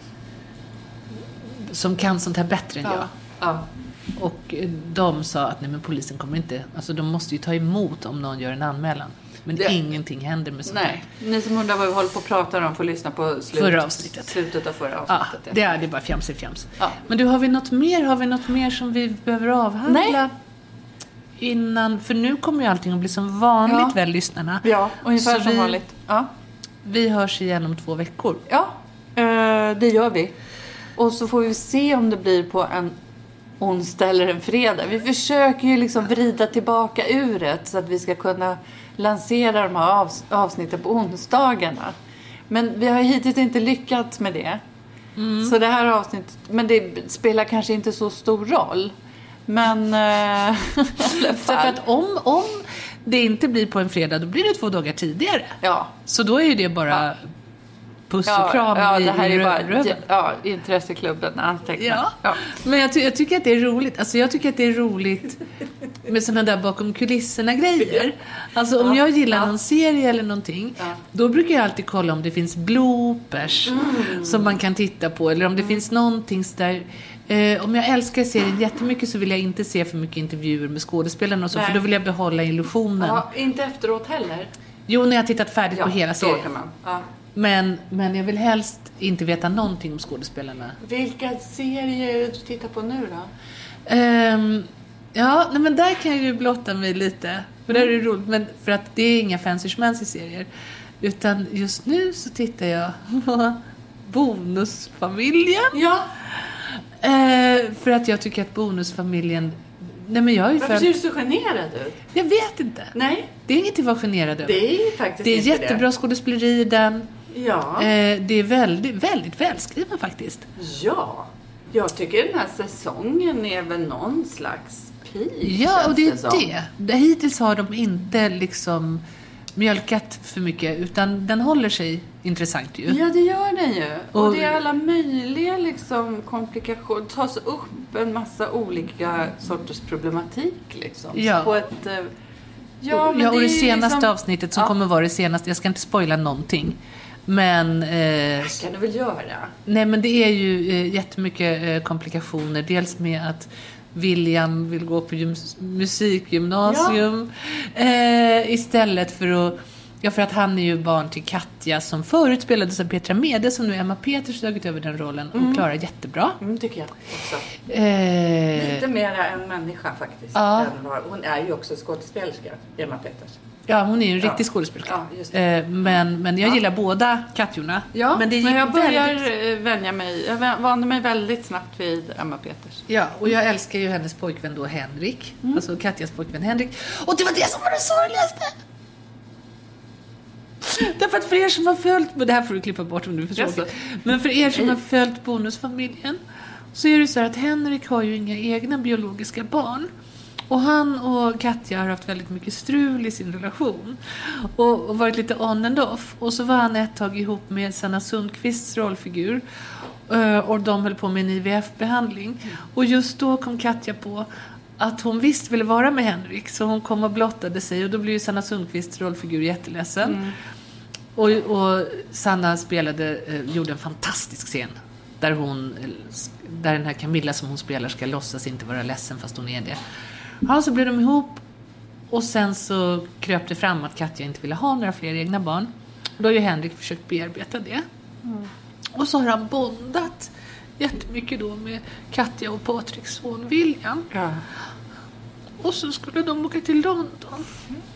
som kan sånt här bättre än ja. jag. Ja. Och de sa att nej, men polisen kommer inte, alltså de måste ju ta emot om någon gör en anmälan. Men det, ingenting händer med sånt nej. här. Ni som undrar vad vi håller på att prata om får lyssna på slut, förra avsnittet. slutet av förra avsnittet. Ja, det är, det är bara fjams i fjams. Ja. Men du, har vi något mer? Har vi något mer som vi behöver avhandla? Nej. Innan, för nu kommer ju allting att bli som vanligt, ja. väl, lyssnarna. Ja, ungefär så som vi, vanligt. Ja. Vi hörs igen om två veckor. Ja, det gör vi. Och så får vi se om det blir på en onsdag eller en fredag. Vi försöker ju liksom vrida tillbaka uret så att vi ska kunna lansera de här avsnitten på onsdagarna. Men vi har hittills inte lyckats med det. Mm. Så det här avsnittet, men det spelar kanske inte så stor roll. Men äh, för att om, om det inte blir på en fredag, då blir det två dagar tidigare. Ja. Så då är ju det bara ja. puss och kram. Ja, i, det här i är bara röven. ja, intresseklubben antecknar. Ja. Ja. Men jag, ty- jag tycker att det är roligt. Alltså jag tycker att det är roligt med sådana där bakom kulisserna grejer. Alltså om ja. jag gillar ja. någon serie eller någonting, ja. då brukar jag alltid kolla om det finns bloopers mm. som man kan titta på, eller om det mm. finns någonting där. Eh, om jag älskar serien jättemycket så vill jag inte se för mycket intervjuer med skådespelarna och så, för då vill jag behålla illusionen. Ja, inte efteråt heller. Jo, när jag har tittat färdigt ja, på hela serien. Kan man. Ja. Men, men jag vill helst inte veta någonting om skådespelarna. Vilka serier du tittar på nu då? Um, ja, nej, men där kan jag ju blotta mig lite. För där är det roligt, men för att det är inga fancy schmancy serier. Utan just nu så tittar jag på Bonusfamiljen. Ja. Uh, för att jag tycker att Bonusfamiljen... Nej, men jag är ju Varför för... ser du så generad ut? Jag vet inte. Nej. Det är inget att vara generad över. Det är faktiskt Det är inte jättebra skådespeleri i den. Ja. Eh, det är väldigt, väldigt välskriven faktiskt. Ja. Jag tycker den här säsongen är väl någon slags peak. Ja, och det är säsong. det. det. Hittills har de inte liksom mjölkat för mycket, utan den håller sig intressant ju. Ja, det gör den ju. Och, Och- det är alla möjliga liksom komplikationer. Tas upp en massa olika sorters problematik liksom. Ja. På ett... eh, Ja, Ja, men och det är ju senaste liksom... avsnittet som Ja. kommer vara det senaste, jag ska inte spoila någonting. Men, eh, kan du väl göra? nej, men det är ju eh, jättemycket eh, komplikationer. Dels med att William vill gå på gym- musikgymnasium eh, istället för att... Ja, för att han är ju barn till Katja som förut spelades av Petra Mede, som nu Emma Peters tagit över den rollen och klarar jättebra. Mm, tycker jag också. Eh, Lite mera en människa faktiskt. Ja. Än vad- Hon är ju också skådespelerska, Emma Peters. ja, hon är ju en Ja. riktig skådespelerska. Ja, just det. Eh, men, men jag gillar båda Katjorna. Ja, men det gick jag börjar väldigt... eh, vänja mig. Jag vä- vande mig väldigt snabbt vid Emma Peters. Ja, och jag älskar ju hennes pojkvän då, Henrik. Alltså Katjas pojkvän Henrik. Och det var det som var det sorgligaste! Därför att för er som har följt... Det här får du klippa bort om du förstår. Jaså? Men för er som har följt Bonusfamiljen så är det så här att Henrik har ju inga egna biologiska barn. Och han och Katja har haft väldigt mycket strul i sin relation. Och, och varit lite on and off. Och så var han ett tag ihop med Sanna Sundqvists rollfigur. Eh, Och de höll på med en I V F-behandling. Och just då kom Katja på att hon visst ville vara med Henrik. Så hon kom och blottade sig. Och då blev ju Sanna Sundqvists rollfigur jätteledsen. Mm. Och, och Sanna spelade, eh, gjorde en fantastisk scen. Där, hon, eh, där den här Camilla som hon spelar ska låtsas inte vara ledsen fast hon är det. Ja, så blev de ihop. Och sen så kröp det fram att Katja inte ville ha några fler egna barn. Och då har ju Henrik försökt bearbeta det. Mm. Och så har han bondat jättemycket då med Katja och Patriks son William. Ja. Och så skulle de åka till London.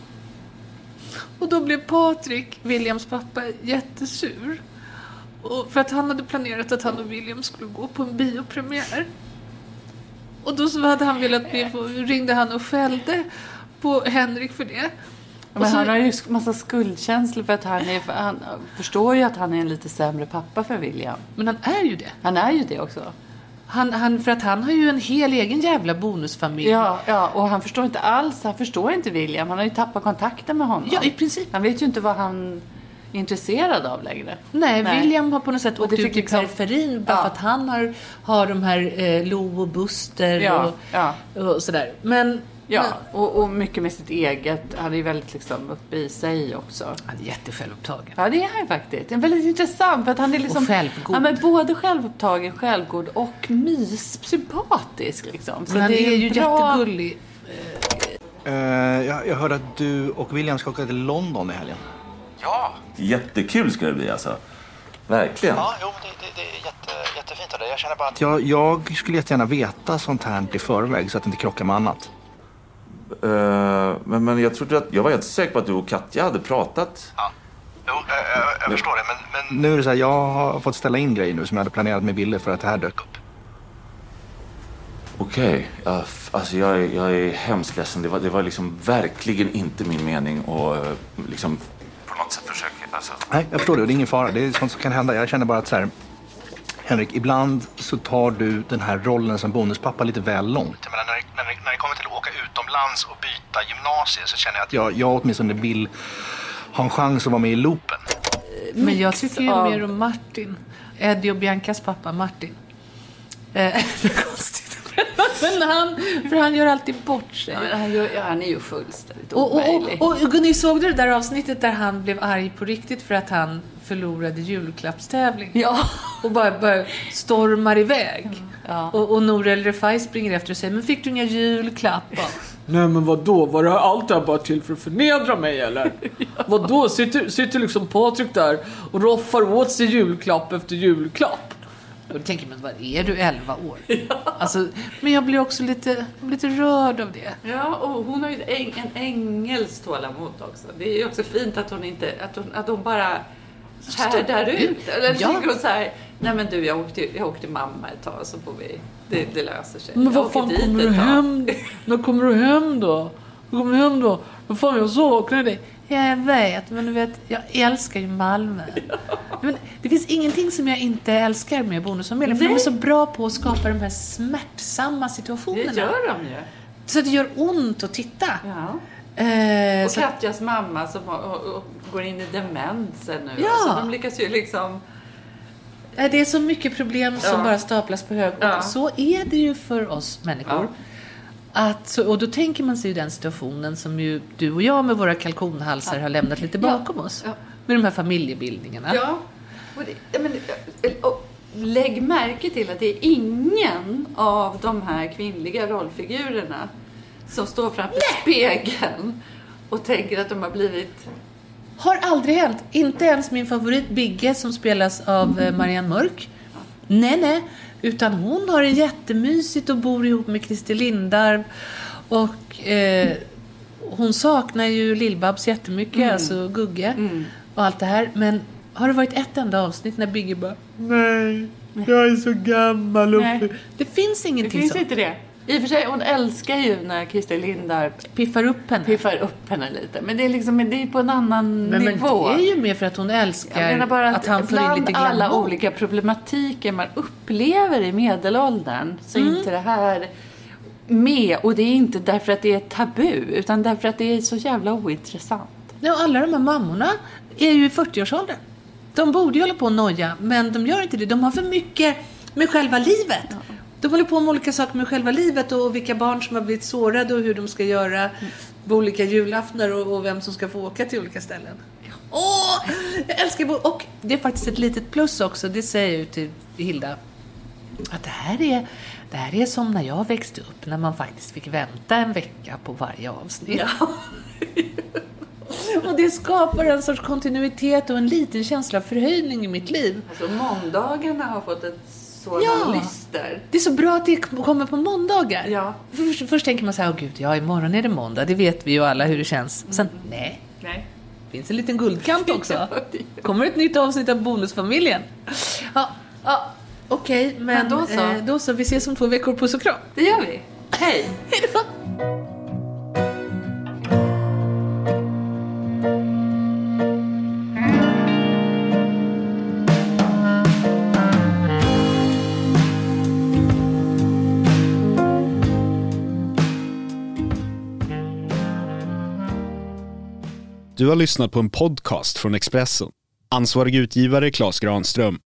Och då blev Patrik, Williams pappa, jättesur. Och för att han hade planerat att han och William skulle gå på en biopremiär. Och då så hade han velat bli, ringde han och skällde på Henrik för det. Och Men så, han har ju massa skuldkänslor för att han är... För han förstår ju att han är en lite sämre pappa för William. men han är ju det. Han är ju det också. Han, han, för att han har ju en hel egen jävla bonusfamilj. Ja, ja, och han förstår inte alls. Han förstår inte William. Han har ju tappat kontakten med honom. Ja, i princip. Han vet ju inte vad han är intresserad av längre. Nej, Nej. William har på något sätt Och åkt det ut fick i liksom- periferin bara Ja. för att han har, har de här eh, Lo och Buster Ja, och, ja. och sådär. Men, Ja, men och, och mycket med sitt eget. Han är ju väldigt liksom uppe i sig också. han är jättesjälvupptagen. Ja, det är han faktiskt. Det är väldigt intressant för att han är liksom... Och självgod. Ja, men både självupptagen, självgod och mys, sympatisk liksom. Så Men han det är ju bra... jättegullig. Eh, jag, jag hörde att du och William ska åka till London i helgen. Ja. Jättekul ska det bli alltså. Verkligen. Ja, jo, det, det, det är jätte, jättefint av dig. Jag känner bara att... Jag, jag skulle jättegärna veta sånt här i förväg så att det inte krockar med annat. Eh, men, men jag trodde att jag var helt säker på att du och Katja hade pratat. Ja. Jo, jag, jag, jag förstår det. Men, men... Nu är det så här, jag har fått ställa in grejer nu som jag hade planerat med Ville för att det här dök upp. Okej. Ja, f- alltså jag, är- jag är hemskt ledsen. Det var, det var liksom verkligen inte min mening och eh, liksom på något sätt försöka. Alltså. Nej, jag förstår det. Det är ingen fara. Det är sånt som kan hända. Jag känner bara att så här... Henrik, ibland så tar du den här rollen som bonuspappa lite väl långt. Jag menar, när, det, när, det, när det kommer till att åka utomlands och byta gymnasier så känner jag att jag, jag åtminstone vill ha en chans att vara med i loopen. Men jag tycker ju av- mer om Martin. Eddie och Biancas pappa Martin. Eh, det är konstigt. Men han, för han gör alltid bort sig. Ja, men han, gör, ja, han är ju fullständigt Och, och, omöjlig. och, och ni såg det där avsnittet där han blev arg på riktigt för att han förlorade julklappstävling. Ja. Och bara, bara stormar iväg. Ja. Och, och Nour El Refai springer efter och säger, men fick du inga julklappar? Nej men vadå? Var det allt det här bara till för att förnedra mig eller? ja. Vadå? Sitter, sitter liksom Patrik där och roffar åt sig julklapp efter julklapp? Och då tänker man, vad är du, elva år? Ja. Alltså, men jag blir också lite, lite rörd av det. Ja, och hon har ju en, en ängels tålamod också. Det är ju också fint att hon inte, att hon, att hon bara härdar ut. Eller ja. Tänker hon så här, nej men du, jag åkte, jag åkte mamma ett tag så får vi, det, det löser sig. Men vad fan kommer du hem? När kommer du hem då? När kommer du hem då? Vad fan, jag saknar dig. Ja, jag vet, men du vet, jag älskar ju Malmö. Ja. Men det finns ingenting som jag inte älskar med Bonusfamiljen. För de är så bra på att skapa de här smärtsamma situationerna. Det gör de ju. Så det gör ont att titta. Ja. Eh, och så... Katjas mamma som och, och, och går in i demensen nu. Ja. Så de lyckas ju liksom... Det är så mycket problem som ja. bara staplas på hög. Ja. Och så är det ju för oss människor. Ja. Att, och då tänker man sig ju den situationen som ju du och jag med våra kalkonhalsar ja. har lämnat lite bakom ja. oss. Ja. Med de här familjebildningarna. Ja, och, det, men, och lägg märke till att det är ingen av de här kvinnliga rollfigurerna som står framför Nej. spegeln och tänker att de har blivit... Har aldrig hänt. Inte ens min favorit Bigge som spelas av mm. Marianne Mörk. Ja. Nej, nej. Utan hon har det jättemysigt och bor ihop med Christer Lindarw. Och eh, hon saknar ju Lill-Babs jättemycket, mm. alltså Gugge mm. och allt det här. Men har det varit ett enda avsnitt när Bigge bara, nej, jag är så gammal. Och nej. Det finns ingenting så. Det finns så. Inte det. I och för sig, hon älskar ju när Christer Lindarw piffar upp henne. Piffar upp henne lite. Men det är liksom, det är på en annan men, nivå. Men det är ju mer för att hon älskar att, att han får in lite glamour. Alla olika problematiker man upplever i medelåldern så mm. inte det här med. Och det är inte därför att det är tabu utan därför att det är så jävla ointressant. Ja, alla de här mammorna är ju i fyrtioårsåldern. De borde ju hålla på och noja, men de gör inte det. De har för mycket med själva livet. Ja. De håller på med olika saker med själva livet och vilka barn som har blivit sårade och hur de ska göra mm. på olika julaftnar och, och vem som ska få åka till olika ställen. Åh, jag älskar bo- och det är faktiskt ett litet plus också, det säger jag ju till Hilda, att det här är det här är som när jag växte upp, när man faktiskt fick vänta en vecka på varje avsnitt. Ja. Och det skapar en sorts kontinuitet och en liten känsla av förhöjning i mitt liv. Alltså måndagarna har fått ett sådan ja. lyster. Det är så bra att det kommer på måndagar. Ja. Först, först tänker man så här, åh gud, ja imorgon är det måndag. Det vet vi ju alla hur det känns. Sen, mm. nej. Nej. Finns en liten guldkant också. Kommer ett nytt avsnitt av Bonusfamiljen. Ja, ja okej. Okay, men, men då, så. Eh, då så. Vi ses om två veckor, puss och kram. Det gör vi. Hej. Hej då. Du har lyssnat på en podcast från Expressen. Ansvarig utgivare Claes Granström.